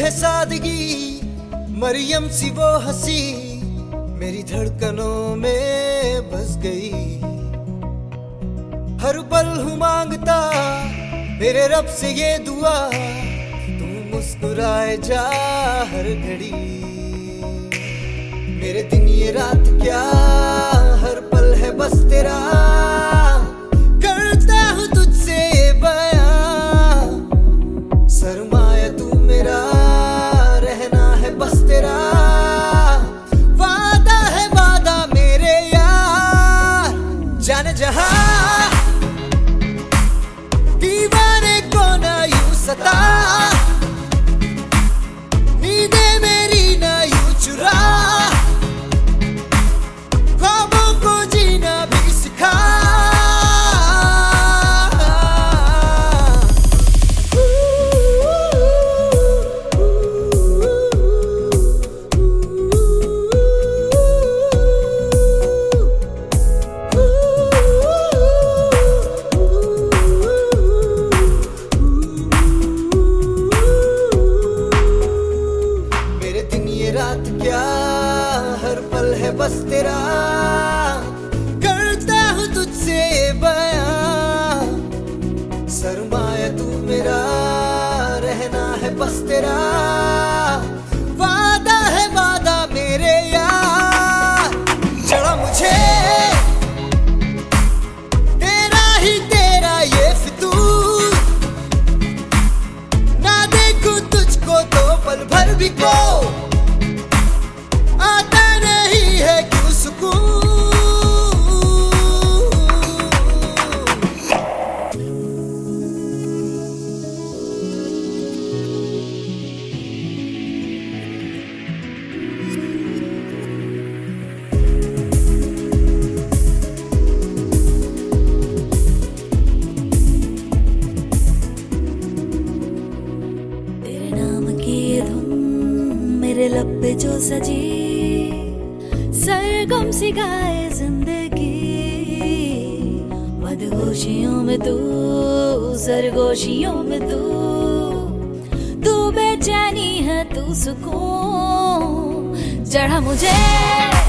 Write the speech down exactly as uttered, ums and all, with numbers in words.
है सादगी, मरियम सी वो हंसी मेरी धड़कनों में बस गई। हर पल हूँ मांगता मेरे रब से ये दुआ, तू मुस्कुराए जा हर घड़ी। मेरे दिन ये रात क्या हर पल है बस तेरा, करता हूँ तुझसे ये बयां। सरमाया तू मेरा, रहना है बस तेरा, वादा है वादा मेरे यार। जाने जहां दीवाने को ना यूं सता, नींदे मेरी ना यूं चुरा, ख्वाबों को जीना भी सिखा। रात क्या हर पल है बस तेरा, करता हूँ तुझसे बयां। सरमाया तू मेरा, रहना है बस तेरा, वादा है वादा मेरे यार। चढ़ा मुझे तेरा ही तेरा ये फितूर, ना देखूं तुझको तो पल भर भी को आता नहीं है क्यों सुकून। तेरे नाम की ये धुन मेरे लब पे जो सजी, सरगम सी गाए जिंदगी। मदहोशियों में तू, सरगोशियों में तू, तू बेचैनी है तू सुकून। चढ़ा मुझे